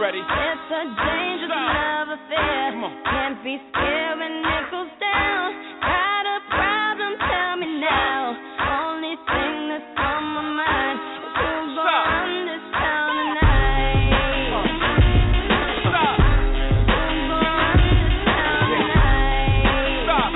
ready? It's a dangerous love affair. Can't be scared when it goes down. Got a problem? Tell me now. Only thing that's on my mind is who's gonna run this town tonight. Who's gonna run this town tonight?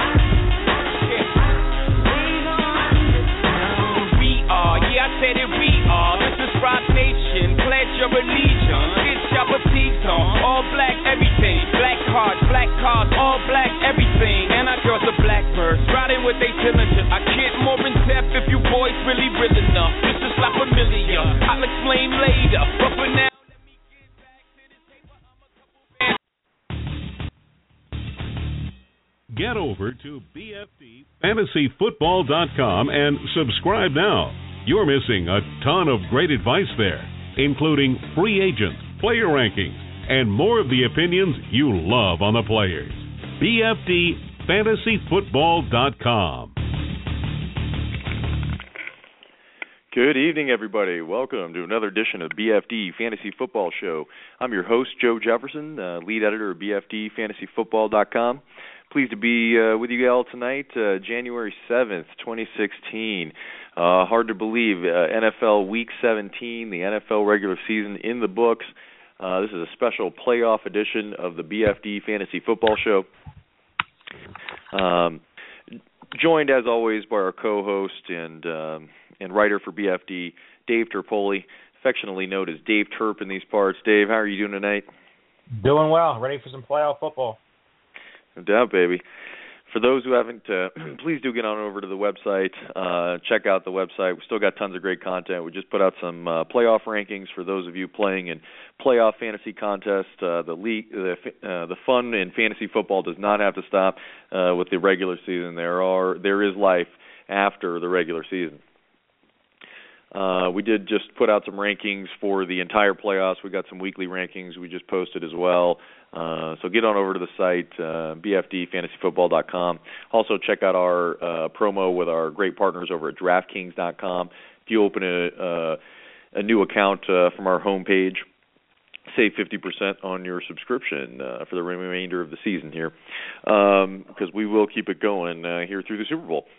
We gonna run this town. We are, yeah, I said it, we are. This is Rock Nation, pledge your allegiance. Get your fatigues on, all black everything. Black cars, all black everything. And our girls are blackbirds, riding with they diligence. I get more in depth if you boys really real enough. This is not familiar, I'll explain later. But for now, get over to BFDFantasyFootball.com and subscribe now. You're missing a ton of great advice there, including free agents, player rankings, and more of the opinions you love on the players. BFDFantasyFootball.com. Good evening, everybody. Welcome to another edition of BFD Fantasy Football Show. I'm your host, Joe Jefferson, lead editor of BFDFantasyFootball.com. Pleased to be with you all tonight, January 7th, 2016. Hard to believe, NFL Week 17, the NFL regular season in the books. This is a special playoff edition of the BFD Fantasy Football Show. Joined, as always, by our co-host and writer for BFD, Dave Terpoli, affectionately known as Dave Terp in these parts. Dave, how are you doing tonight? Doing well. Ready for some playoff football. No doubt, baby. For those who haven't, please do get on over to the website. Check out the website. We still got tons of great content. We just put out some playoff rankings for those of you playing in playoff fantasy contests. The fun in fantasy football does not have to stop with the regular season. There is life after the regular season. We did just put out some rankings for the entire playoffs. We got some weekly rankings we just posted as well. So get on over to the site, BFDFantasyFootball.com. Also check out our promo with our great partners over at DraftKings.com. If you open a new account from our homepage, save 50% on your subscription for the remainder of the season here, because we will keep it going here through the Super Bowl.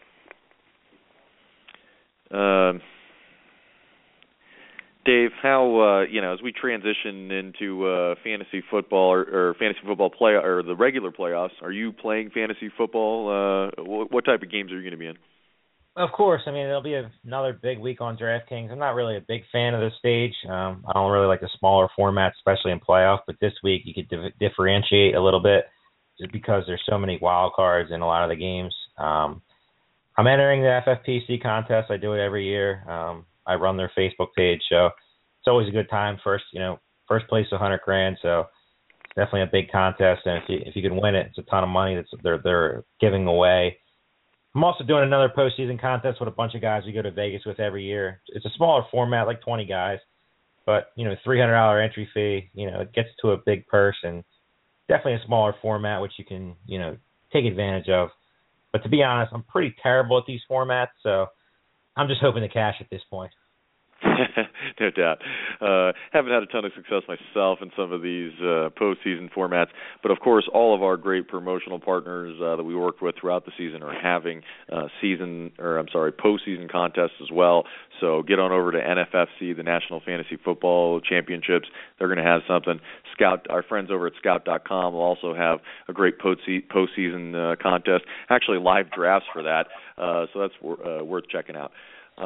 Dave, how as we transition into fantasy football or fantasy football play or the regular playoffs, are you playing fantasy football? What type of games are you going to be in? Of course. I mean, it'll be another big week on DraftKings. I'm not really a big fan of this stage. I don't really like the smaller format, especially in playoff. But this week you could differentiate a little bit, just because there's so many wild cards in a lot of the games. I'm entering the FFPC contest. I do it every year. I run their Facebook page, so it's always a good time. First place $100,000, so it's definitely a big contest. And if you can win it, it's a ton of money they're giving away. I'm also doing another postseason contest with a bunch of guys we go to Vegas with every year. It's a smaller format, like 20 guys, but $300 entry fee. It gets to a big purse, and definitely a smaller format which you can take advantage of. But to be honest, I'm pretty terrible at these formats, so I'm just hoping to cash at this point. No doubt. Haven't had a ton of success myself in some of these postseason formats, but of course all of our great promotional partners that we worked with throughout the season are having postseason contests as well. So get on over to NFFC, the National Fantasy Football Championships. They're going to have something. Our friends over at Scout.com will also have a great postseason contest. Actually, live drafts for that. So that's worth checking out.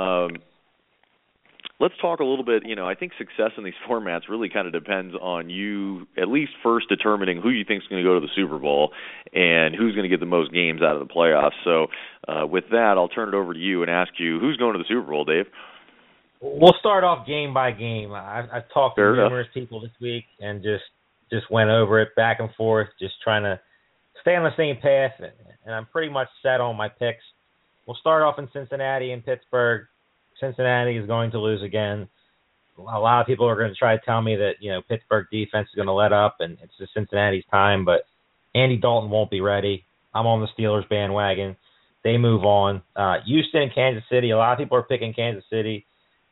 Let's talk a little bit, I think success in these formats really kind of depends on you at least first determining who you think is going to go to the Super Bowl and who's going to get the most games out of the playoffs. So with that, I'll turn it over to you and ask you, who's going to the Super Bowl, Dave? We'll start off game by game. I've talked to numerous people this week and just went over it back and forth, just trying to stay on the same path, and I'm pretty much set on my picks. We'll start off in Cincinnati and Pittsburgh. Cincinnati is going to lose again. A lot of people are going to try to tell me that, Pittsburgh defense is going to let up and it's just Cincinnati's time, but Andy Dalton won't be ready. I'm on the Steelers bandwagon. They move on. Houston and Kansas City, a lot of people are picking Kansas City.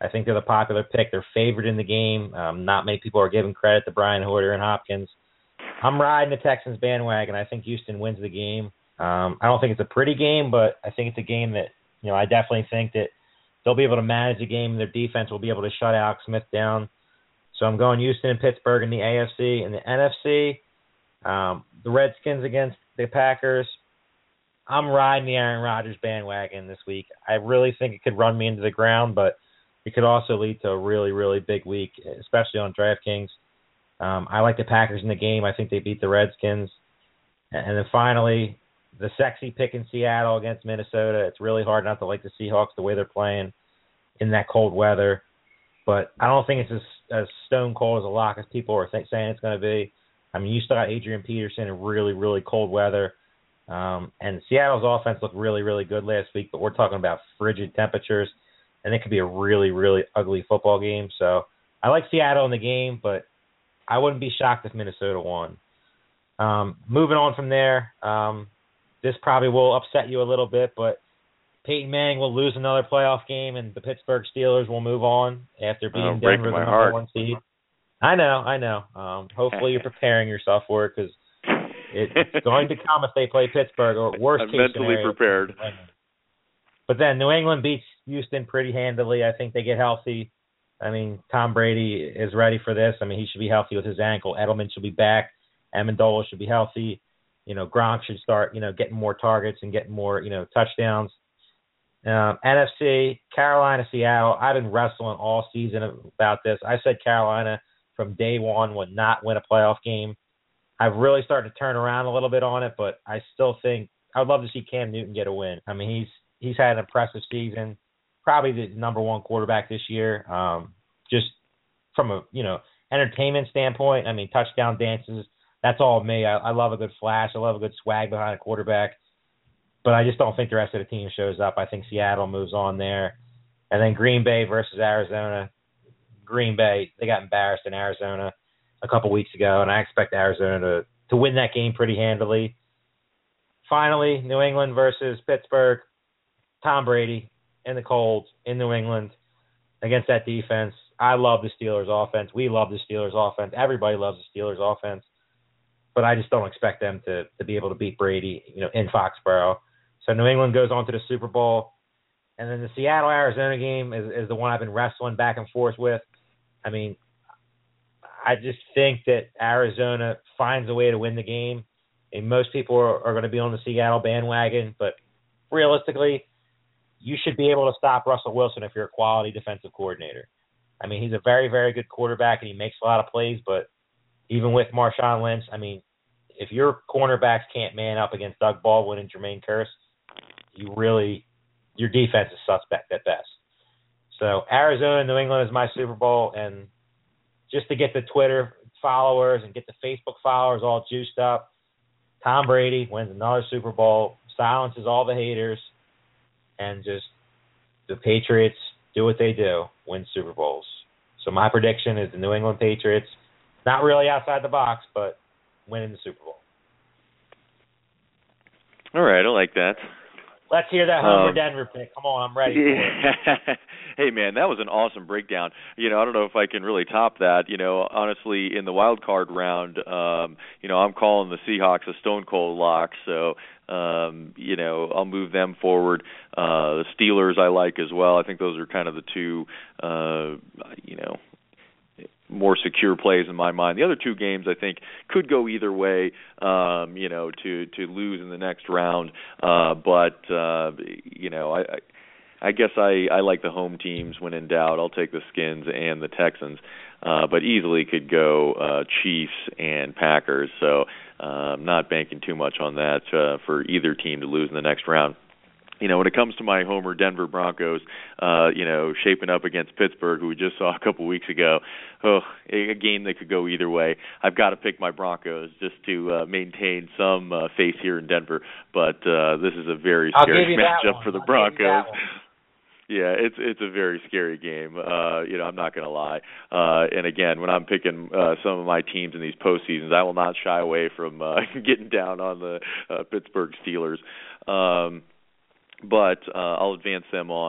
I think they're the popular pick. They're favored in the game. Not many people are giving credit to Brian Hoyer and Hopkins. I'm riding the Texans bandwagon. I think Houston wins the game. I don't think it's a pretty game, but I think it's a game that, I definitely think that they'll be able to manage the game, and their defense will be able to shut Alex Smith down. So I'm going Houston and Pittsburgh in the AFC. In the NFC, the Redskins against the Packers. I'm riding the Aaron Rodgers bandwagon this week. I really think it could run me into the ground, but it could also lead to a really, really big week, especially on DraftKings. I like the Packers in the game. I think they beat the Redskins. And then finally, the sexy pick in Seattle against Minnesota. It's really hard not to like the Seahawks the way they're playing in that cold weather. But I don't think it's as stone cold as a lock as people are saying it's going to be. I mean, you still got Adrian Peterson in really, really cold weather. And Seattle's offense looked really, really good last week, but we're talking about frigid temperatures, and it could be a really, really ugly football game. So I like Seattle in the game, but I wouldn't be shocked if Minnesota won. Moving on from there, this probably will upset you a little bit, but Peyton Manning will lose another playoff game, and the Pittsburgh Steelers will move on after beating Denver, the number one seed. I know. Hopefully you're preparing yourself for it, because it's going to come if they play Pittsburgh, or worst case mentally scenario. Prepared. But then New England beats Houston pretty handily. I think they get healthy. I mean, Tom Brady is ready for this. I mean, he should be healthy with his ankle. Edelman should be back. Amendola should be healthy. Gronk should start, getting more targets and getting more, touchdowns. NFC, Carolina, Seattle. I've been wrestling all season about this. I said Carolina from day one would not win a playoff game. I've really started to turn around a little bit on it, but I still think I would love to see Cam Newton get a win. I mean, he's had an impressive season, probably the number one quarterback this year. Just from a entertainment standpoint, I mean, touchdown dances, that's all me. I love a good flash. I love a good swag behind a quarterback. But I just don't think the rest of the team shows up. I think Seattle moves on there. And then Green Bay versus Arizona. Green Bay, they got embarrassed in Arizona a couple weeks ago, and I expect Arizona to win that game pretty handily. Finally, New England versus Pittsburgh. Tom Brady in the cold in New England against that defense. I love the Steelers' offense. We love the Steelers' offense. Everybody loves the Steelers' offense. But I just don't expect them to be able to beat Brady, in Foxborough. So New England goes on to the Super Bowl. And then the Seattle-Arizona game is the one I've been wrestling back and forth with. I mean, I just think that Arizona finds a way to win the game. And most people are going to be on the Seattle bandwagon. But realistically, you should be able to stop Russell Wilson if you're a quality defensive coordinator. I mean, he's a very, very good quarterback, and he makes a lot of plays. But even with Marshawn Lynch, I mean, if your cornerbacks can't man up against Doug Baldwin and Jermaine Kearse, your defense is suspect at best. So Arizona and New England is my Super Bowl, and just to get the Twitter followers and get the Facebook followers all juiced up, Tom Brady wins another Super Bowl, silences all the haters, and just the Patriots do what they do, win Super Bowls. So my prediction is the New England Patriots, not really outside the box, but winning the Super Bowl. All right, I like that. Let's hear that Homer Denver pick. Come on, I'm ready for it. Hey, man, that was an awesome breakdown. I don't know if I can really top that. Honestly, in the wild card round, I'm calling the Seahawks a stone cold lock. So, I'll move them forward. The Steelers I like as well. I think those are kind of the two, more secure plays in my mind. The other two games I think could go either way, to lose in the next round. I guess I like the home teams when in doubt. I'll take the Skins and the Texans, but easily could go Chiefs and Packers. So I'm not banking too much on that for either team to lose in the next round. When it comes to my Homer Denver Broncos, shaping up against Pittsburgh, who we just saw a couple weeks ago, a game that could go either way. I've got to pick my Broncos just to maintain some faith here in Denver. But this is a very scary matchup for the Broncos. Yeah, it's a very scary game. I'm not going to lie. And again, when I'm picking some of my teams in these postseasons, I will not shy away from getting down on the Pittsburgh Steelers. But I'll advance them on.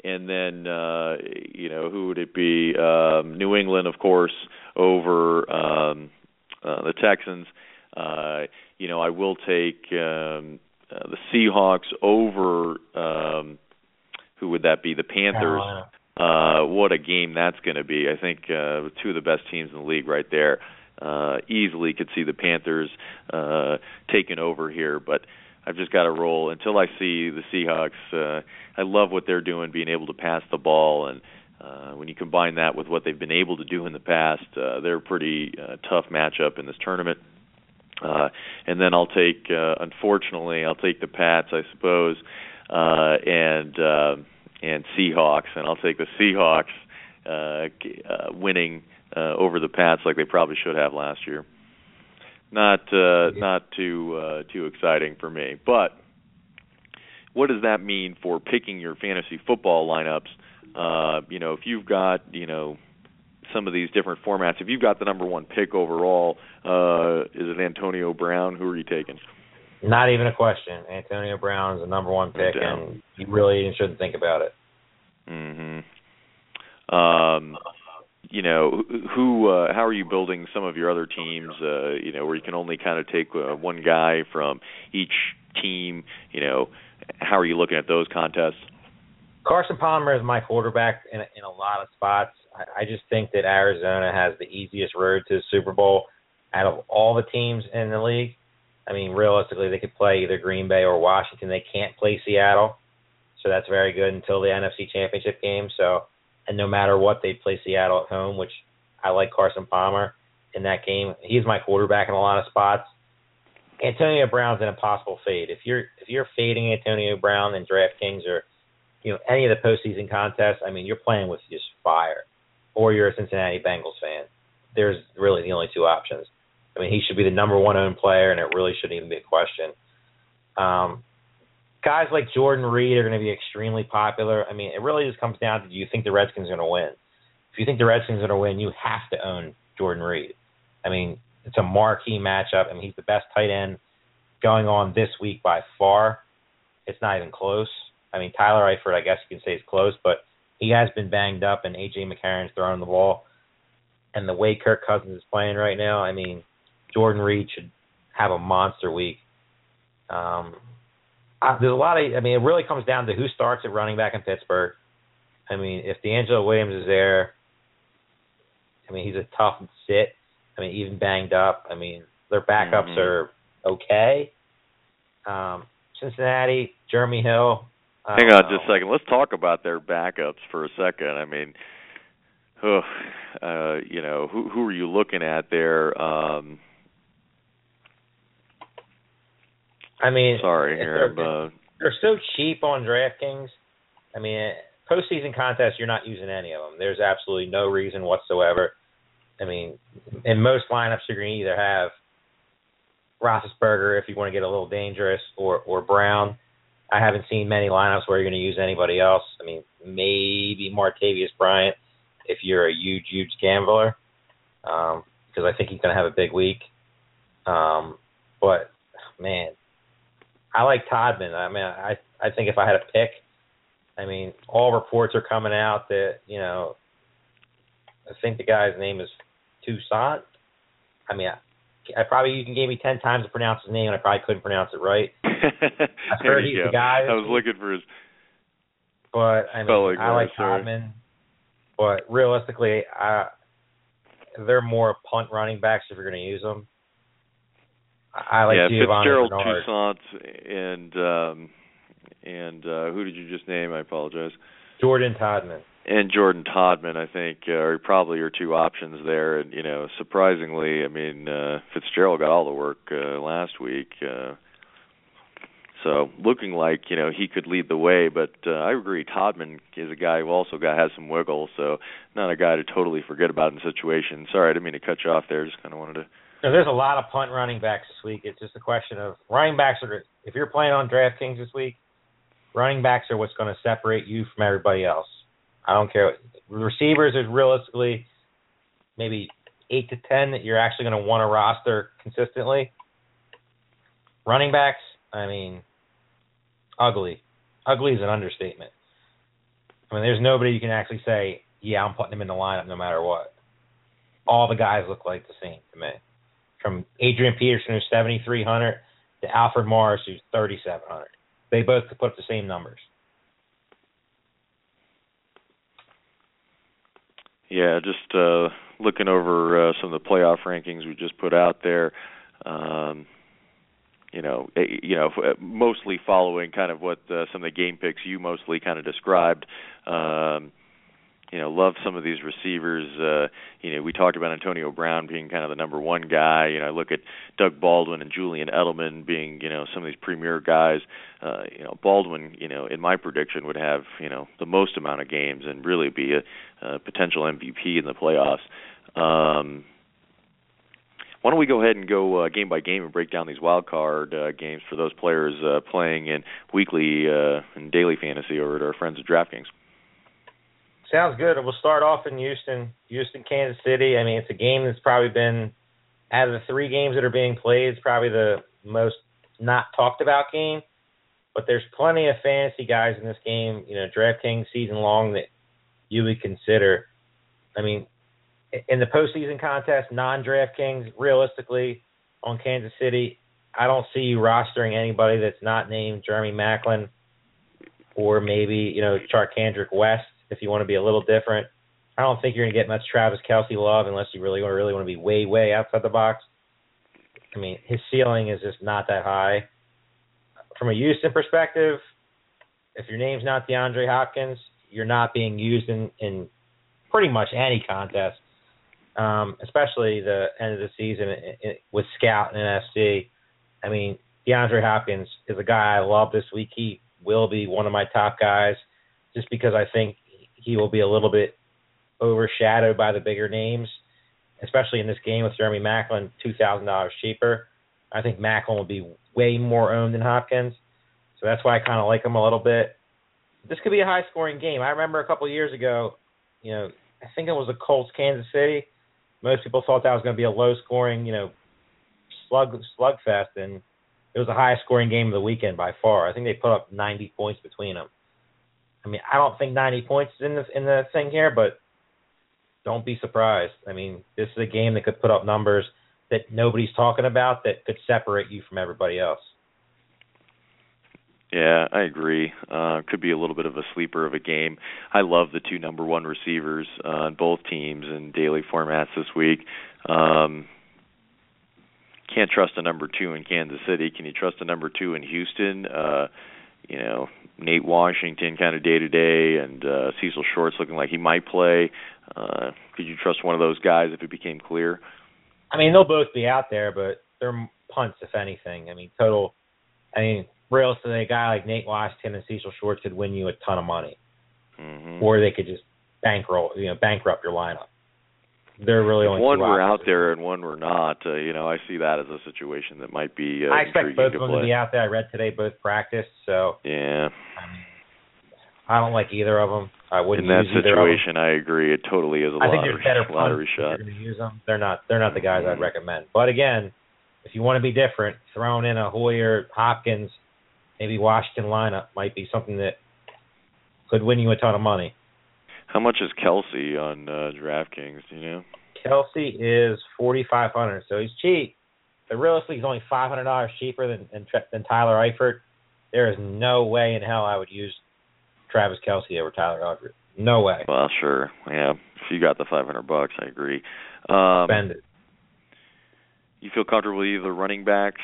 and then who would it be? New England, of course, over the Texans. I will take the Seahawks over. Who would that be? The Panthers. What a game that's going to be. I think two of the best teams in the league right there. Easily could see the Panthers taking over here, but I've just got to roll until I see the Seahawks. I love what they're doing, being able to pass the ball, and when you combine that with what they've been able to do in the past, they're a pretty tough matchup in this tournament. And then unfortunately, I'll take the Pats, I suppose, and Seahawks, and I'll take the Seahawks winning over the Pats like they probably should have last year. Not too exciting for me. But what does that mean for picking your fantasy football lineups? If you've got some of these different formats, if you've got the number one pick overall, is it Antonio Brown? Who are you taking? Not even a question. Antonio Brown is the number one pick, and you really shouldn't think about it. Mm-hmm. How are you building some of your other teams, where you can only kind of take one guy from each team? How are you looking at those contests? Carson Palmer is my quarterback in a lot of spots. I just think that Arizona has the easiest road to the Super Bowl out of all the teams in the league. I mean, realistically, they could play either Green Bay or Washington. They can't play Seattle, so that's very good until the NFC Championship game. And no matter what, they play Seattle at home, which I like Carson Palmer in that game. He's my quarterback in a lot of spots. Antonio Brown's an impossible fade. If you're fading Antonio Brown in DraftKings or any of the postseason contests, I mean, you're playing with just fire. Or you're a Cincinnati Bengals fan. There's really the only two options. I mean, he should be the number one owned player, and it really shouldn't even be a question. Guys like Jordan Reed are going to be extremely popular. I mean, it really just comes down to, do you think the Redskins are going to win? If you think the Redskins are going to win, you have to own Jordan Reed. I mean, it's a marquee matchup. I mean, he's the best tight end going on this week by far. It's not even close. I mean, Tyler Eifert, I guess you can say, is close, but he has been banged up, and A.J. McCarron's throwing the ball. And the way Kirk Cousins is playing right now, I mean, Jordan Reed should have a monster week. There's a lot of, I mean, it really comes down to who starts at running back in Pittsburgh. I mean, if D'Angelo Williams is there, I mean, he's a tough sit. I mean, even banged up. I mean, their backups are okay. Cincinnati, Jeremy Hill. Hang on just a second. Let's talk about their backups for a second. I mean, who are you looking at there? I mean, they're so cheap on DraftKings. I mean, postseason contests, you're not using any of them. There's absolutely no reason whatsoever. I mean, in most lineups, you're going to either have Roethlisberger if you want to get a little dangerous, or Brown. I haven't seen many lineups where you're going to use anybody else. I mean, maybe Martavius Bryant if you're a huge gambler, because I think he's going to have a big week. But, man, I like Todman. I mean, I think if I had a pick, I mean, all reports are coming out that, I think the guy's name is Toussaint. I mean, you can give me 10 times to pronounce his name, and I probably couldn't pronounce it right. I've heard he's the guy. I was looking for his But, I mean, I like Todman. But realistically, they're more punt running backs if you're going to use them. I like Giovanni Fitzgerald, Bernard. Toussaint, and who did you just name? I apologize. Jordan Todman. And Jordan Todman, I think, are probably your two options there. And, surprisingly, I mean, Fitzgerald got all the work last week. So looking like, he could lead the way. But I agree, Todman is a guy who also has some wiggle, so not a guy to totally forget about in situations. Sorry, I didn't mean to cut you off there. Just kind of wanted to. No, there's a lot of punt running backs this week. It's just a question of running backs if you're playing on DraftKings this week, running backs are what's going to separate you from everybody else. I don't care. Receivers, there's realistically maybe 8 to 10 that you're actually going to want to roster consistently. Running backs, I mean, ugly. Ugly is an understatement. I mean, there's nobody you can actually say, yeah, I'm putting him in the lineup no matter what. All the guys look like the same to me. From Adrian Peterson, who's 7,300, to Alfred Morris, who's 3,700. They both could put up the same numbers. Yeah, just looking over some of the playoff rankings we just put out there. Mostly following kind of what some of the game picks you mostly kind of described. Love some of these receivers. We talked about Antonio Brown being kind of the number one guy. I look at Doug Baldwin and Julian Edelman being, some of these premier guys. Baldwin, in my prediction would have, the most amount of games and really be a potential MVP in the playoffs. Why don't we go ahead and go game by game and break down these wild card games for those players playing in weekly and daily fantasy over at our friends at DraftKings. Sounds good. We'll start off in Houston, Kansas City. I mean, it's a game that's probably been, out of the 3 games that are being played, it's probably the most not talked about game. But there's plenty of fantasy guys in this game, DraftKings season long, that you would consider. I mean, in the postseason contest, non-DraftKings, realistically, on Kansas City, I don't see you rostering anybody that's not named Jeremy Maclin or maybe, Charkandrick West, if you want to be a little different. I don't think you're going to get much Travis Kelce love unless you really want to be way, way outside the box. I mean, his ceiling is just not that high. From a Houston perspective, if your name's not DeAndre Hopkins, you're not being used in pretty much any contest, especially the end of the season with Scout and NFC. I mean, DeAndre Hopkins is a guy I love this week. He will be one of my top guys just because I think he will be a little bit overshadowed by the bigger names, especially in this game with Jeremy Maclin, $2,000 cheaper. I think Maclin will be way more owned than Hopkins, so that's why I kind of like him a little bit. This could be a high-scoring game. I remember a couple of years ago, I think it was the Colts, Kansas City. Most people thought that was going to be a low-scoring, slugfest, and it was the highest-scoring game of the weekend by far. I think they put up 90 points between them. I mean, I don't think 90 points is in the thing here, but don't be surprised. I mean, this is a game that could put up numbers that nobody's talking about that could separate you from everybody else. Yeah, I agree. Could be a little bit of a sleeper of a game. I love the 2 number 1 receivers on both teams in daily formats this week. Can't trust a number 2 in Kansas City. Can you trust a number 2 in Houston? Nate Washington kind of day-to-day, and Cecil Shorts looking like he might play. Could you trust one of those guys if it became clear? I mean, they'll both be out there, but they're punts, if anything. Realistically, a guy like Nate Washington and Cecil Shorts could win you a ton of money. Mm-hmm. Or they could just bankrupt your lineup. They're really only one 2 were options. out there and one were not. I see that as a situation that might be I expect both of them to to be out there. I read today both practiced, so yeah. I don't like either of them. I wouldn't in that use either situation. I agree. It totally is a I think there's better lottery shot. If you're going to use them. They're not the guys I'd recommend. But again, if you want to be different, throwing in a Hoyer, Hopkins, maybe Washington lineup might be something that could win you a ton of money. How much is Kelce on DraftKings? Do you know? Kelce is $4,500, so he's cheap. But realistically, he's only $500 cheaper than Tyler Eifert. There is no way in hell I would use Travis Kelce over Tyler Eifert. No way. Well, sure. Yeah, if you got the $500, I agree. Spend it. You feel comfortable with either running backs,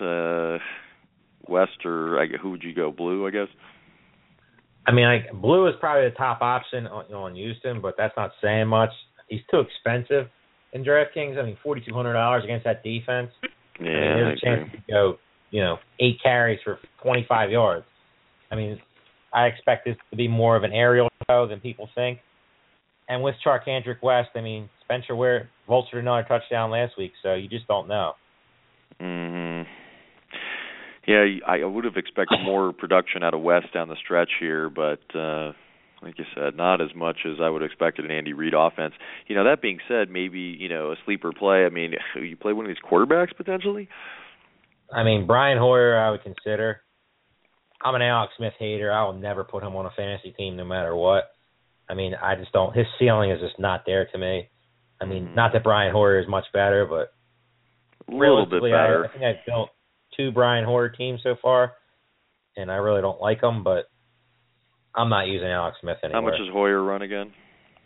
West, or who would you go? Blue, I guess. I mean, Blue is probably the top option on Houston, but that's not saying much. He's too expensive in DraftKings. I mean, $4,200 against that defense. Yeah, there's a chance to go, 8 carries for 25 yards. I mean, I expect this to be more of an aerial show than people think. And with Charkandrick West, I mean, Spencer Ware vultured another touchdown last week, so you just don't know. Mm-hmm. Yeah, I would have expected more production out of West down the stretch here, but like you said, not as much as I would have expected an Andy Reid offense. That being said, maybe, a sleeper play. I mean, you play one of these quarterbacks potentially? I mean, Brian Hoyer I would consider. I'm an Alex Smith hater. I will never put him on a fantasy team no matter what. I mean, I just don't. His ceiling is just not there to me. I mean, not that Brian Hoyer is much better, but a little bit better. I think I've built 2 Brian Hoyer teams so far, and I really don't like them, but I'm not using Alex Smith anymore. How much does Hoyer run again?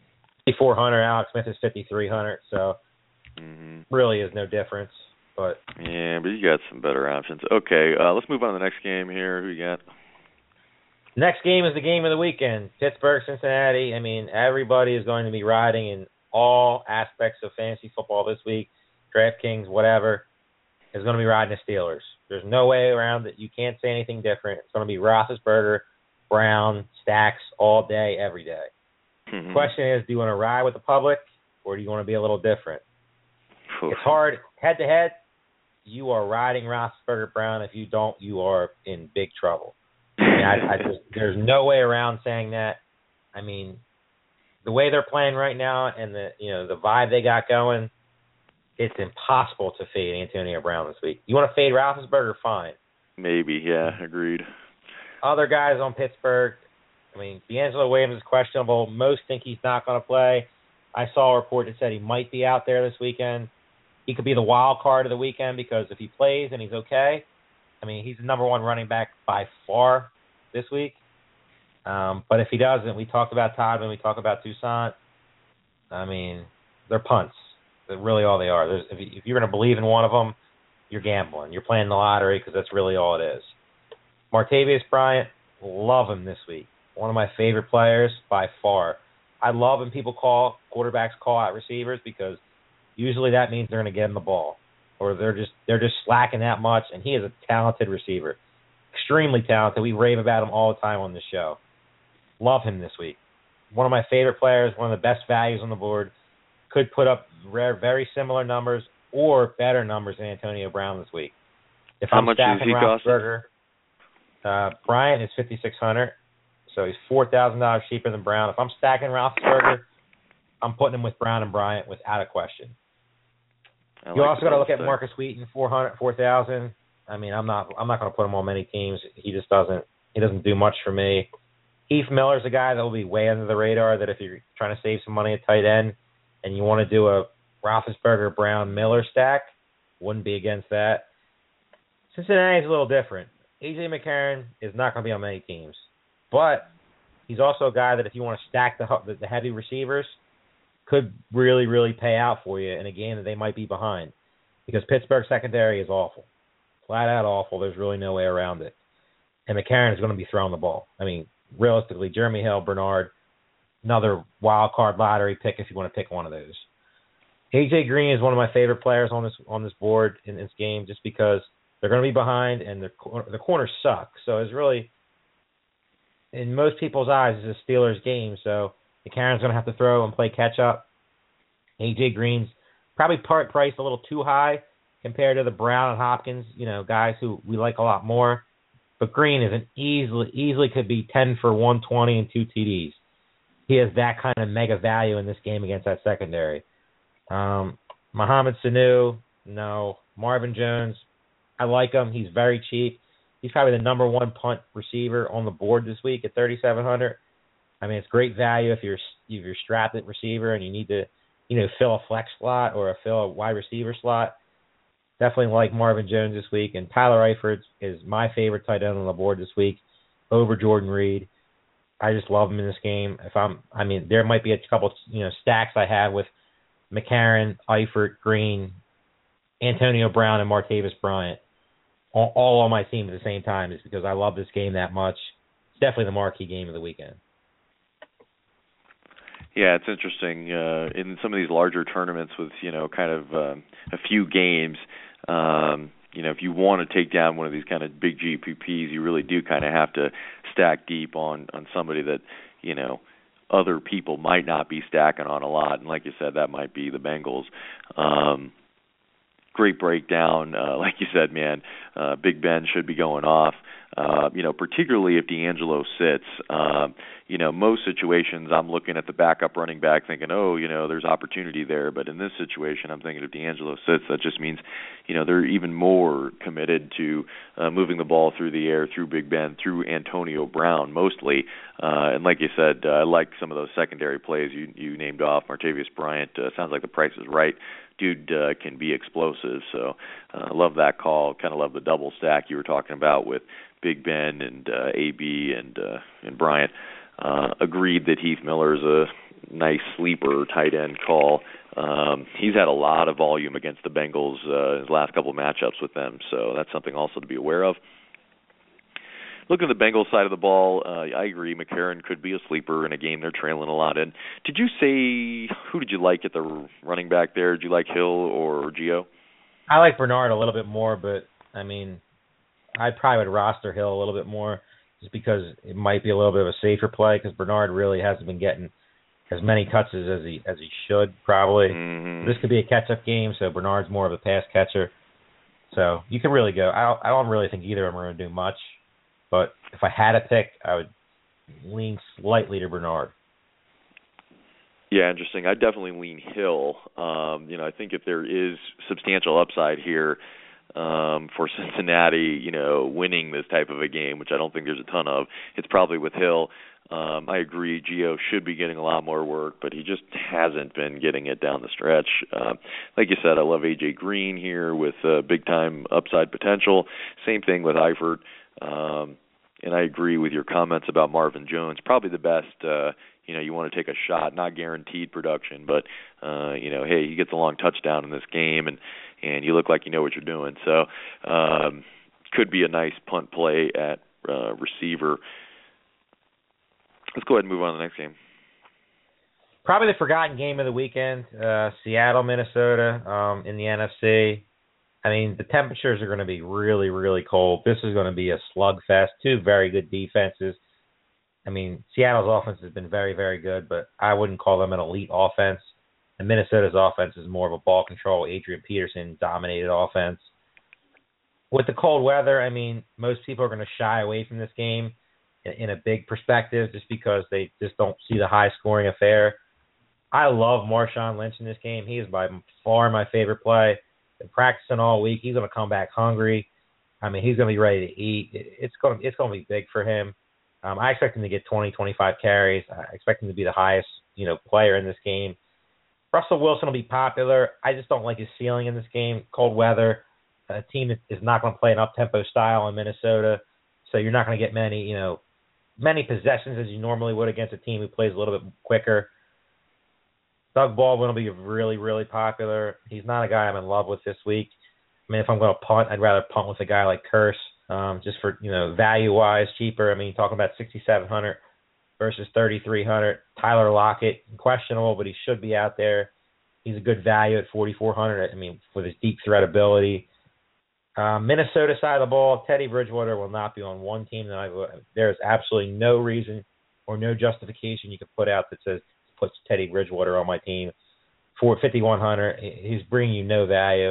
5,400. Alex Smith is 5,300, so really is no difference. But yeah, but you got some better options. Okay, let's move on to the next game here. Who you got? Next game is the game of the weekend, Pittsburgh, Cincinnati. I mean, everybody is going to be riding in all aspects of fantasy football this week. DraftKings, whatever, is going to be riding the Steelers. There's no way around it. You can't say anything different. It's going to be Roethlisberger, Brown, Stacks all day, every day. The question is, do you want to ride with the public or do you want to be a little different? It's hard. Head-to-head, you are riding Roethlisberger, Brown. If you don't, you are in big trouble. I mean, there's no way around saying that. I mean, the way they're playing right now and the vibe they got going, it's impossible to fade Antonio Brown this week. You want to fade Roethlisberger, fine. Maybe, yeah, agreed. Other guys on Pittsburgh, I mean, D'Angelo Williams is questionable. Most think he's not going to play. I saw a report that said he might be out there this weekend. He could be the wild card of the weekend because if he plays and he's okay, I mean, he's the number 1 running back by far this week. But if he doesn't, we talked about Todd when we talk about Toussaint. I mean, they're punts. They're really all they are. If you're going to believe in one of them, you're gambling. You're playing the lottery because that's really all it is. Martavis Bryant, love him this week. One of my favorite players by far. I love when people quarterbacks call out receivers because usually that means they're going to get him the ball, or they're just slacking that much. And he is a talented receiver, extremely talented. We rave about him all the time on this show. Love him this week. One of my favorite players, one of the best values on the board. Could put up very similar numbers or better numbers than Antonio Brown this week. If How I'm much is he Roethlisberger, Bryant is $5,600, so he's $4,000 cheaper than Brown. If I'm stacking Roethlisberger, I'm putting him with Brown and Bryant without a question. You also got to look at Marcus Wheaton, $4,000. I mean, I'm not going to put him on many teams. He doesn't do much for me. Heath Miller's a guy that will be way under the radar. That if you're trying to save some money at tight end and you want to do a Roethlisberger, Brown, Miller stack, wouldn't be against that. Cincinnati's a little different. A.J. McCarron is not going to be on many teams, but he's also a guy that if you want to stack the heavy receivers, could really, really pay out for you in a game that they might be behind because Pittsburgh's secondary is awful, flat out awful. There's really no way around it. And McCarron is going to be throwing the ball. I mean, realistically, Jeremy Hill, Bernard, another wild card lottery pick if you want to pick one of those. AJ Green is one of my favorite players on this board in this game just because they're going to be behind and the corners suck. So it's really, in most people's eyes, it's a Steelers game. So McCarron's going to have to throw and play catch up. AJ Green's probably priced a little too high compared to the Brown and Hopkins, guys who we like a lot more. But Green is easily could be 10 for 120 and 2 TDs. He has that kind of mega value in this game against that secondary. Mohamed Sanu, no. Marvin Jones, I like him. He's very cheap. He's probably the number 1 punt receiver on the board this week at $3,700. I mean, it's great value if you're strapped at receiver and you need to, fill a flex slot or fill a wide receiver slot. Definitely like Marvin Jones this week. And Tyler Eifert is my favorite tight end on the board this week over Jordan Reed. I just love him in this game. There might be a couple, stacks I have with McCarron, Eifert, Green, Antonio Brown, and Martavis Bryant all on my team at the same time is because I love this game that much. It's definitely the marquee game of the weekend. Yeah, it's interesting. In some of these larger tournaments with, kind of a few games, if you want to take down one of these kind of big GPPs, you really do kind of have to stack deep on somebody that, other people might not be stacking on a lot. And like you said, that might be the Bengals. Great breakdown. Like you said, man, Big Ben should be going off. particularly if D'Angelo sits. Most situations I'm looking at the backup running back thinking, there's opportunity there. But in this situation, I'm thinking if D'Angelo sits, that just means, they're even more committed to moving the ball through the air, through Big Ben, through Antonio Brown mostly. And like you said, I like some of those secondary plays you named off. Martavis Bryant, sounds like the price is right. Dude can be explosive, so I love that call. Kind of love the double stack you were talking about with Big Ben and AB and Bryant. Agreed that Heath Miller is a nice sleeper tight end call. He's had a lot of volume against the Bengals in his last couple of matchups with them, so that's something also to be aware of. Looking at the Bengals side of the ball, I agree. McCarron could be a sleeper in a game they're trailing a lot in. Did you say, who did you like at the running back there? Did you like Hill or Gio? I like Bernard a little bit more, but, I probably would roster Hill a little bit more just because it might be a little bit of a safer play because Bernard really hasn't been getting as many touches as he should probably. Mm-hmm. This could be a catch-up game, so Bernard's more of a pass catcher. So you can really go. I don't really think either of them are going to do much. But if I had to pick, I would lean slightly to Bernard. Yeah, interesting. I'd definitely lean Hill. I think if there is substantial upside here for Cincinnati, winning this type of a game, which I don't think there's a ton of, it's probably with Hill. I agree, Gio should be getting a lot more work, but he just hasn't been getting it down the stretch. Like you said, I love A.J. Green here with big-time upside potential. Same thing with Eifert. And I agree with your comments about Marvin Jones. Probably the best, you want to take a shot, not guaranteed production, but, hey, he gets a long touchdown in this game, and you look like you know what you're doing. So could be a nice punt play at receiver. Let's go ahead and move on to the next game. Probably the forgotten game of the weekend, Seattle, Minnesota in the NFC. The temperatures are going to be really, really cold. This is going to be a slugfest. Two very good defenses. Seattle's offense has been very, very good, but I wouldn't call them an elite offense. And Minnesota's offense is more of a ball control, Adrian Peterson-dominated offense. With the cold weather, most people are going to shy away from this game in a big perspective just because they just don't see the high-scoring affair. I love Marshawn Lynch in this game. He is by far my favorite play. Been practicing all week. He's going to come back hungry. He's going to be ready to eat. It's going to be big for him. I expect him to get 20, 25 carries. I expect him to be the highest, player in this game. Russell Wilson will be popular. I just don't like his ceiling in this game. Cold weather. A team that is not going to play an up-tempo style in Minnesota, so you're not going to get many possessions as you normally would against a team who plays a little bit quicker. Doug Baldwin will be really, really popular. He's not a guy I'm in love with this week. If I'm going to punt, I'd rather punt with a guy like Kearse, just for, value-wise, cheaper. Talking about $6,700 versus $3,300. Tyler Lockett, questionable, but he should be out there. He's a good value at $4,400, with his deep threat ability. Minnesota side of the ball, Teddy Bridgewater will not be on one team. There's absolutely no reason or no justification you could put out that says puts Teddy Bridgewater on my team for $5,100. He's bringing you no value.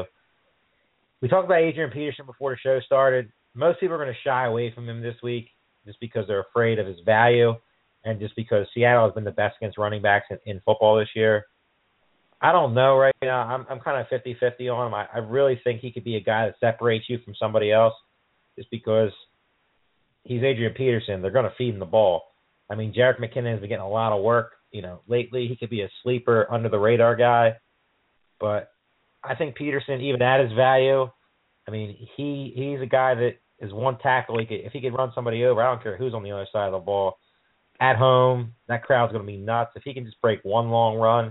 We talked about Adrian Peterson before the show started. Most people are going to shy away from him this week just because they're afraid of his value and just because Seattle has been the best against running backs in football this year. I don't know right now. I'm kind of 50-50 on him. I really think he could be a guy that separates you from somebody else just because he's Adrian Peterson. They're going to feed him the ball. Jerick McKinnon has been getting a lot of work. Lately he could be a sleeper under the radar guy, but I think Peterson, even at his value, he's a guy that is one tackle. If he could run somebody over, I don't care who's on the other side of the ball. At home, that crowd's going to be nuts. If he can just break one long run,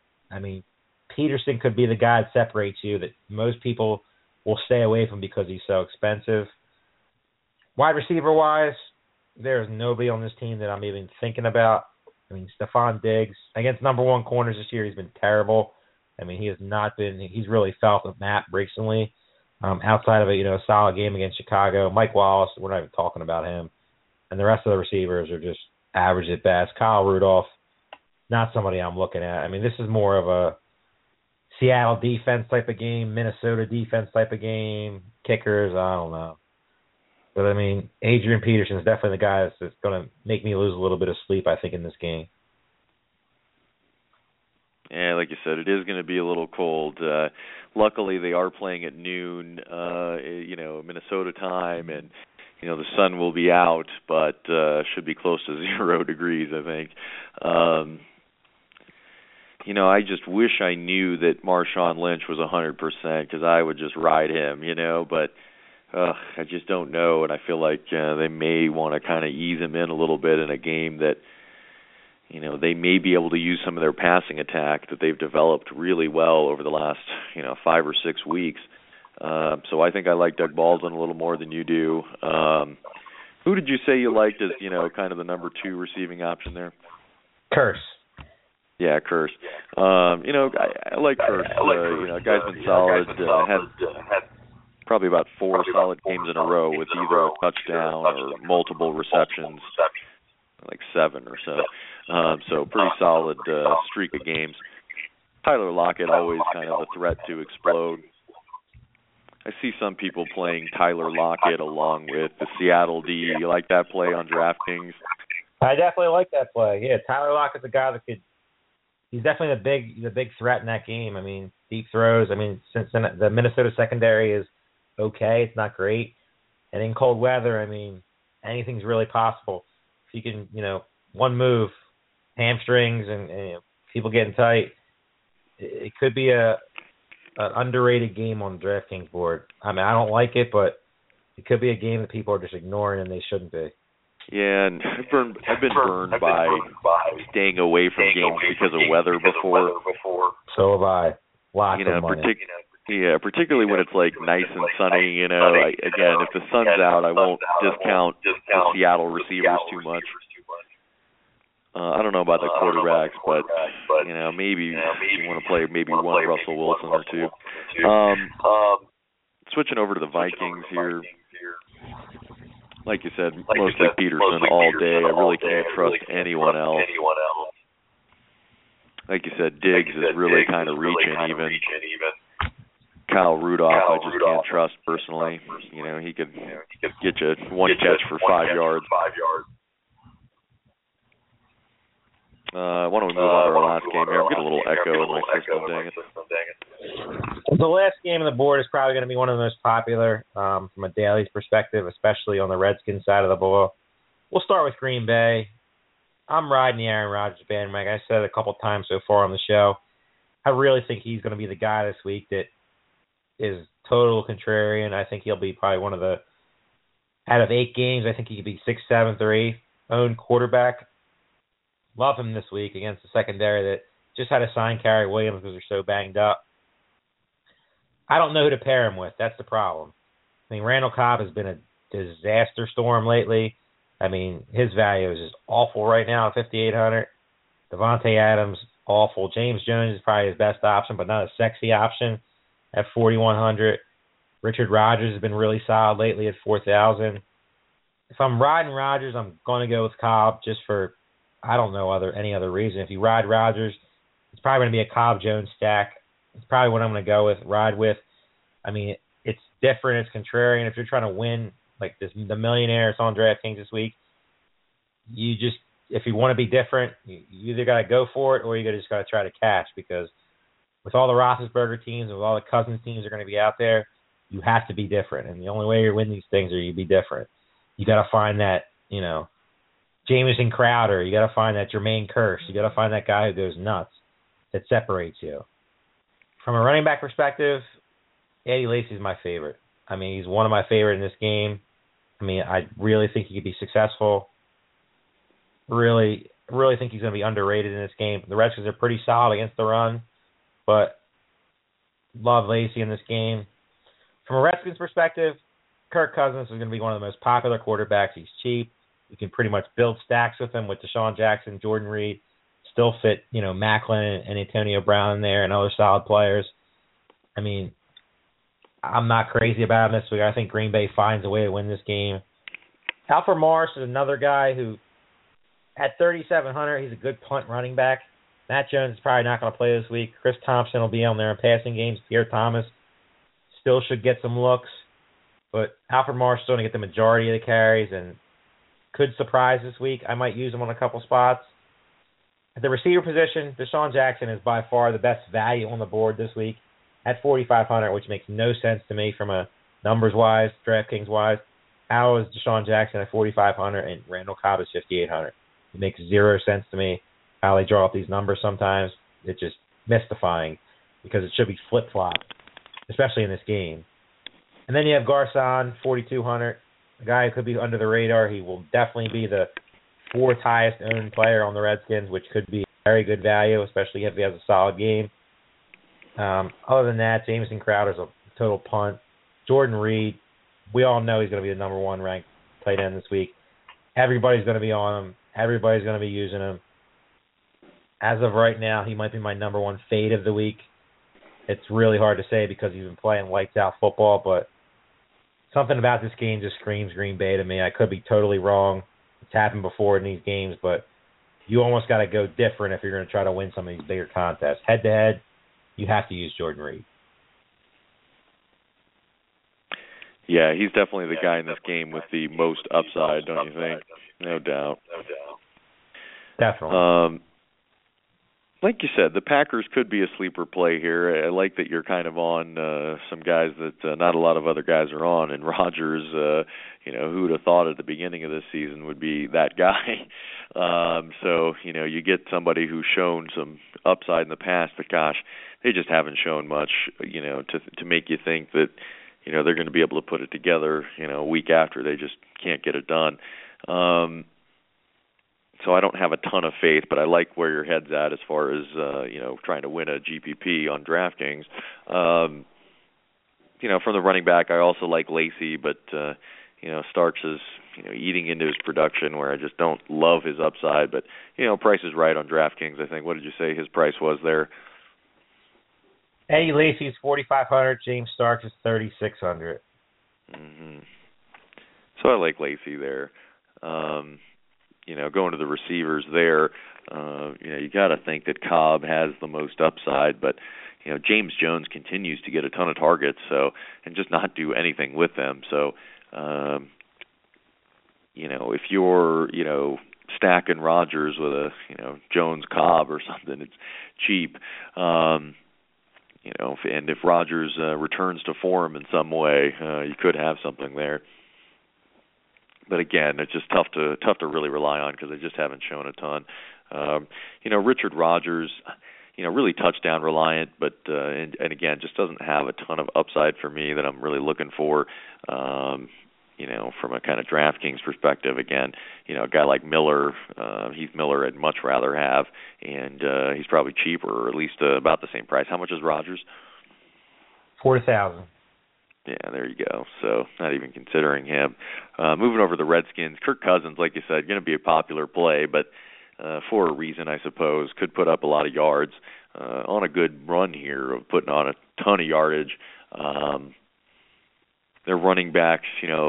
Peterson could be the guy that separates you that most people will stay away from because he's so expensive. Wide receiver-wise, there's nobody on this team that I'm even thinking about. Stephon Diggs, against number one corners this year, he's been terrible. He has not been – he's really felt the map recently. Outside of a solid game against Chicago. Mike Wallace, we're not even talking about him. And the rest of the receivers are just average at best. Kyle Rudolph, not somebody I'm looking at. This is more of a Seattle defense type of game, Minnesota defense type of game, kickers, I don't know. But, I mean, Adrian Peterson is definitely the guy that's going to make me lose a little bit of sleep, I think, in this game. Yeah, like you said, it is going to be a little cold. Luckily, they are playing at noon, Minnesota time, and the sun will be out, but should be close to 0 degrees, I think. I just wish I knew that Marshawn Lynch was 100% because I would just ride him, but I just don't know, and I feel like they may want to kind of ease him in a little bit in a game that they may be able to use some of their passing attack that they've developed really well over the last, 5 or 6 weeks. So I think I like Doug Baldwin a little more than you do. Who did you say you liked as, kind of the number 2 receiving option there? Curse. Yeah, Curse. I like Curse. Guy's been solid. Had probably about 4 solid games in a row with either a touchdown or multiple receptions, like 7 or so. So pretty solid streak of games. Tyler Lockett always kind of a threat to explode. I see some people playing Tyler Lockett along with the Seattle D. You like that play on DraftKings? I definitely like that play. Yeah, Tyler Lockett's a guy that he's definitely the big threat in that game. I mean, deep throws. I mean, since the Minnesota secondary is okay, it's not great. And in cold weather, I mean, anything's really possible. If you can, one move, hamstrings and people getting tight, it could be an underrated game on the DraftKings board. I mean, I don't like it, but it could be a game that people are just ignoring and they shouldn't be. Yeah, and I've been burned by staying away from games because of weather before. So have I. Lots of money. Particularly when it's like nice and sunny. Again, if the sun's out, I won't discount the Seattle receivers too much. I don't know about the quarterbacks, but maybe you want to play maybe one Russell Wilson or 2. Switching over to the Vikings here. Like you said, mostly Peterson all day. I really can't trust anyone else. Like you said, Diggs is really kind of reaching even. Kyle Rudolph, I just can't trust personally. He could get you one catch for 5 yards. Why don't we move on to our last game here? I'm getting a little echo in my system, dang it. The last game on the board is probably going to be one of the most popular from a daily's perspective, especially on the Redskins side of the ball. We'll start with Green Bay. I'm riding the Aaron Rodgers bandwagon. I said it a couple times so far on the show. I really think he's going to be the guy this week that is total contrarian. I think he'll be probably one of the, out of 8 games, I think he could be 6th, 7th, or 8th owned quarterback. Love him this week against the secondary that just had to sign Kerry Williams because they're so banged up. I don't know who to pair him with. That's the problem. I mean, Randall Cobb has been a disaster storm lately. I mean, his value is just awful right now at 5,800. Devontae Adams, awful. James Jones is probably his best option, but not a sexy option at 4,100. Richard Rodgers has been really solid lately at 4,000. If I'm riding Rodgers, I'm going to go with Cobb just for, I don't know any other reason. If you ride Rodgers, it's probably going to be a Cobb-Jones stack. It's probably what I'm going to go with, ride with. I mean, it's different. It's contrarian. If you're trying to win, like the millionaires on DraftKings this week, if you want to be different, you either got to go for it or you just got to try to cash, because with all the Roethlisberger teams and with all the Cousins teams that are going to be out there, you have to be different. And the only way you win these things is you be different. You got to find that, Jamison Crowder. You got to find that Jermaine Kearse. You got to find that guy who goes nuts that separates you. From a running back perspective, Eddie Lacy is my favorite. I mean, he's one of my favorite in this game. I mean, I really think he could be successful. Really, really think he's going to be underrated in this game. The Redskins are pretty solid against the run, but love Lacy in this game. From a Redskins perspective, Kirk Cousins is going to be one of the most popular quarterbacks. He's cheap. You can pretty much build stacks with him with Deshaun Jackson, Jordan Reed. Still fit, Macklin and Antonio Brown in there and other solid players. I mean, I'm not crazy about him this week. I think Green Bay finds a way to win this game. Alfred Morris is another guy who, at 3,700, he's a good punt running back. Matt Jones is probably not going to play this week. Chris Thompson will be on there in passing games. Pierre Thomas still should get some looks. But Alfred Morris is going to get the majority of the carries and could surprise this week. I might use him on a couple spots. At the receiver position, Deshaun Jackson is by far the best value on the board this week at 4,500, which makes no sense to me from a numbers-wise, DraftKings-wise. How is Deshaun Jackson at 4,500 and Randall Cobb is 5,800? It makes zero sense to me how they draw up these numbers sometimes. It's just mystifying because it should be flip-flop, especially in this game. And then you have Garcon, 4,200, a guy who could be under the radar. He will definitely be the fourth highest owned player on the Redskins, which could be very good value, especially if he has a solid game. Other than that, Jamison Crowder's a total punt. Jordan Reed, we all know he's going to be the number one ranked tight end this week. Everybody's going to be on him. Everybody's going to be using him. As of right now, he might be my number one fade of the week. It's really hard to say because he's been playing lights out football, but something about this game just screams Green Bay to me. I could be totally wrong. It's happened before in these games, but you almost got to go different if you're going to try to win some of these bigger contests. Head-to-head, you have to use Jordan Reed. Yeah, he's definitely the guy in this game with the most upside, don't you think? No doubt. Definitely. Like you said, the Packers could be a sleeper play here. I like that you're kind of on some guys that not a lot of other guys are on. And Rodgers, who would have thought at the beginning of this season would be that guy? So, you get somebody who's shown some upside in the past, but gosh, they just haven't shown much, to make you think that, they're going to be able to put it together, a week after. They just can't get it done. So I don't have a ton of faith, but I like where your head's at as far as, trying to win a GPP on DraftKings. From the running back, I also like Lacy, but, Starks is, eating into his production where I just don't love his upside. But, price is right on DraftKings, I think. What did you say his price was there? Eddie Lacy's 4,500. James Starks is 3,600. Mm-hmm. So I like Lacy there. Going to the receivers there, you got to think that Cobb has the most upside, but James Jones continues to get a ton of targets, and just not do anything with them. So, if you're stacking Rodgers with a Jones Cobb or something, it's cheap. And if Rodgers returns to form in some way, you could have something there. But again, it's just tough to really rely on because they just haven't shown a ton. Richard Rodgers, really touchdown reliant, but and again, just doesn't have a ton of upside for me that I'm really looking for. From a kind of DraftKings perspective, again, a guy like Miller, Heath Miller, I'd much rather have, and he's probably cheaper, or at least about the same price. How much is Rodgers? 4,000. Yeah, there you go. So not even considering him. Moving over to the Redskins, Kirk Cousins, like you said, going to be a popular play, but for a reason, I suppose, could put up a lot of yards on a good run here of putting on a ton of yardage. Their running backs,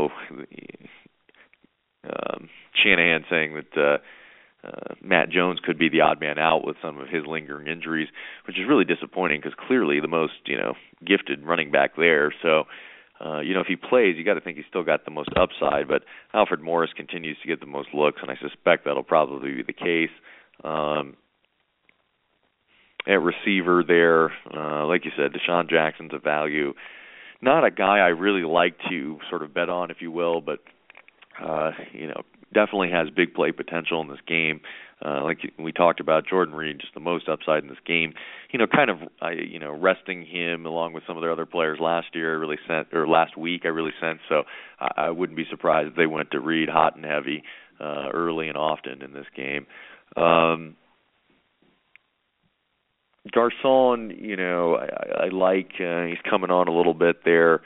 Shanahan saying that Matt Jones could be the odd man out with some of his lingering injuries, which is really disappointing because clearly the most, gifted running back there. So, if he plays, you got to think he's still got the most upside, but Alfred Morris continues to get the most looks, and I suspect that'll probably be the case. At receiver there, like you said, Deshaun Jackson's a value. Not a guy I really like to sort of bet on, if you will, but, definitely has big play potential in this game. Like we talked about, Jordan Reed, just the most upside in this game. Resting him along with some of their other players last week, I really sensed. So I wouldn't be surprised if they went to Reed hot and heavy early and often in this game. Garcon, I like. He's coming on a little bit there.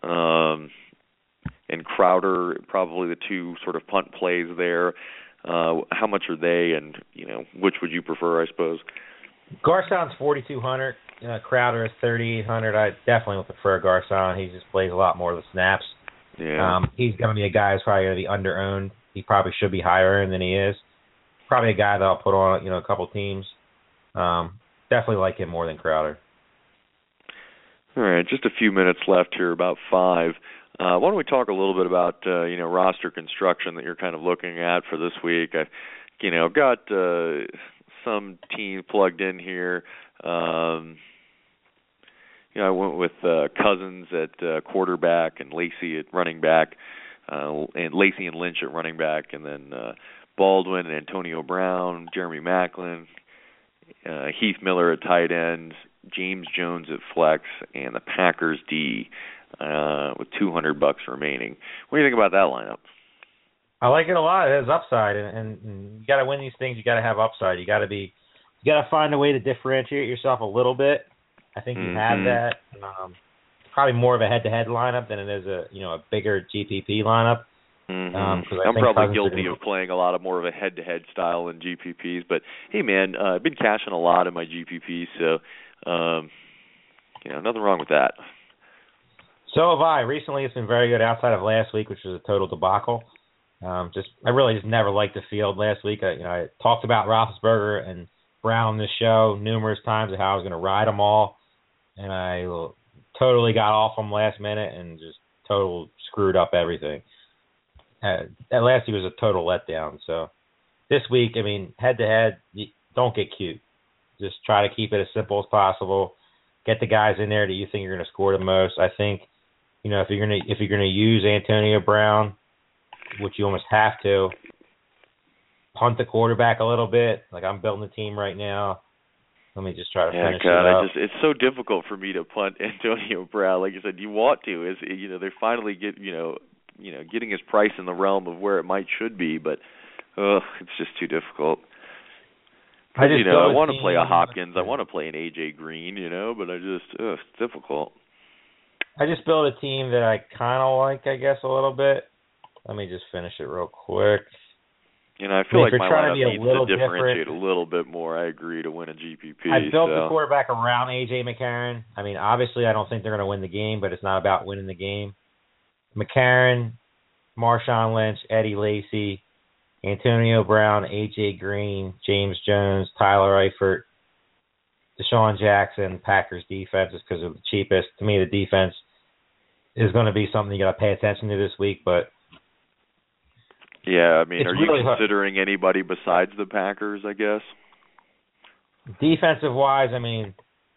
And Crowder, probably the two sort of punt plays there. How much are they, and which would you prefer, I suppose? Garcon's 4,200. Crowder is 3,800. I definitely would prefer Garcon. He just plays a lot more of the snaps. Yeah. He's going to be a guy who's probably going to be under-owned. He probably should be higher owned than he is. Probably a guy that I'll put on a couple teams. Definitely like him more than Crowder. All right, just a few minutes left here, about 5. Why don't we talk a little bit about roster construction that you're kind of looking at for this week? I got some teams plugged in here. I went with Cousins at quarterback and Lacey at running back, and Lacey and Lynch at running back, and then Baldwin and Antonio Brown, Jeremy Maclin, Heath Miller at tight end, James Jones at flex, and the Packers D with $200 remaining. What do you think about that lineup? I like it a lot. It has upside, and you got to win these things. You got to have upside. You got to find a way to differentiate yourself a little bit. I think you have that. Probably more of a head-to-head lineup than it is a bigger GPP lineup. I'm probably guilty of playing a lot of more of a head-to-head style in GPPs, but hey, man, I've been cashing a lot in my GPPs, so nothing wrong with that. So have I. Recently, it's been very good outside of last week, which was a total debacle. I really just never liked the field last week. I talked about Roethlisberger and Brown on this show numerous times of how I was going to ride them all, and I totally got off them last minute and just total screwed up everything. That last week was a total letdown. So this week, head-to-head, don't get cute. Just try to keep it as simple as possible. Get the guys in there that you think you're going to score the most. I think, if you're going to use Antonio Brown, which you almost have to, punt the quarterback a little bit. Like, I'm building a team right now. Let me just try to finish it up. It's so difficult for me to punt Antonio Brown. Like you said, you want to. They finally get getting his price in the realm of where it should be, but it's just too difficult. I want to play a Hopkins. I want to play an AJ Green, but it's difficult. I just built a team that I kind of like, I guess, a little bit. Let me just finish it real quick. I feel like my lineup needs to differentiate a little bit more. I agree to win a GPP. I built the quarterback around A.J. McCarron. Obviously, I don't think they're going to win the game, but it's not about winning the game. McCarron, Marshawn Lynch, Eddie Lacy, Antonio Brown, A.J. Green, James Jones, Tyler Eifert, Deshaun Jackson, Packers defense is because they're the cheapest. To me, the defense is going to be something you got to pay attention to this week, but yeah, are you really considering anybody besides the Packers, I guess? Defensive-wise, man,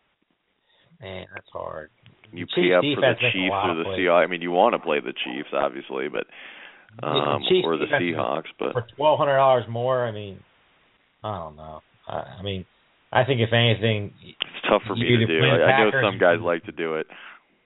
that's hard. You pay up for the Chiefs or the Seahawks. You want to play the Chiefs, obviously, but or the Seahawks. But for $1,200 more, I don't know. I think if anything, it's tough for me to do. I know some guys like to do it.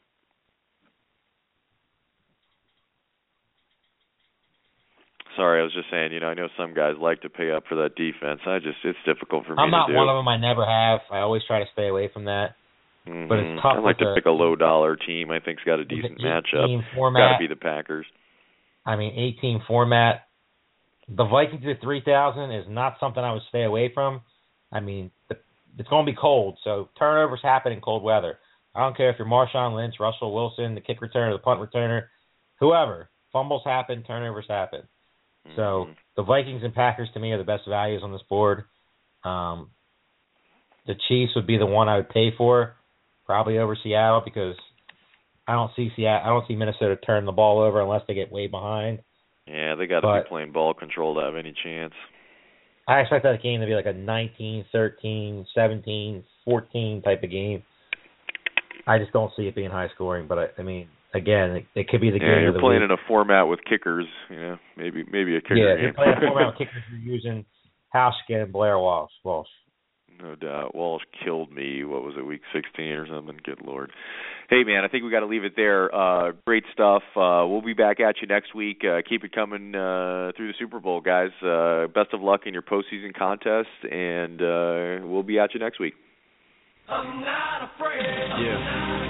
Sorry, I was just saying, I know some guys like to pay up for that defense. It's difficult for me to do. I'm not one of them. I never have. I always try to stay away from that. But it's tough. I like to pick a low-dollar team I think's got a decent matchup. Got to be the Packers. 18 format. The Vikings at 3,000 is not something I would stay away from. It's going to be cold, so turnovers happen in cold weather. I don't care if you're Marshawn Lynch, Russell Wilson, the kick returner, the punt returner, whoever. Fumbles happen, turnovers happen. So the Vikings and Packers, to me, are the best values on this board. The Chiefs would be the one I would pay for, probably over Seattle, because I don't see Minnesota turn the ball over unless they get way behind. Yeah, they got to be playing ball control to have any chance. I expect that game to be like a 19, 13, 17, 14 type of game. I just don't see it being high scoring, but again, it could be the game of the week. Yeah, you're playing in a format with kickers, maybe a kicker game. Yeah, you're playing a format with kickers. You're using Hauschka and Blair Walsh. No doubt. Walsh killed me, week 16 or something? Good Lord. Hey, man, I think we got to leave it there. Great stuff. We'll be back at you next week. Keep it coming through the Super Bowl, guys. Best of luck in your postseason contest, and we'll be at you next week. I'm not afraid. Yeah.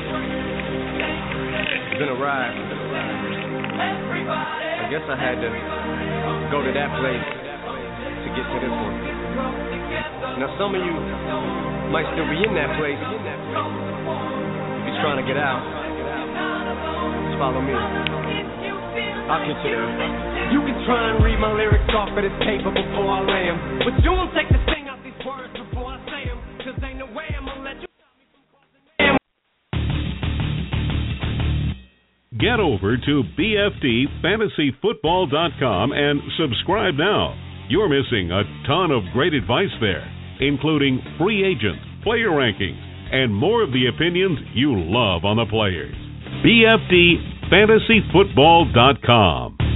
It's been a ride. I guess I had to go to that place to get to this one. Now some of you might still be in that place. If you're trying to get out, just follow me. I'll get you there. You can try and read my lyrics off of this paper before I lay 'em, but you won't take the sting out these words before I say 'em, 'cause ain't no way I'm gonna let you. Get over to BFDFantasyFootball.com and subscribe now. You're missing a ton of great advice there, including free agents, player rankings, and more of the opinions you love on the players. BFDFantasyFootball.com.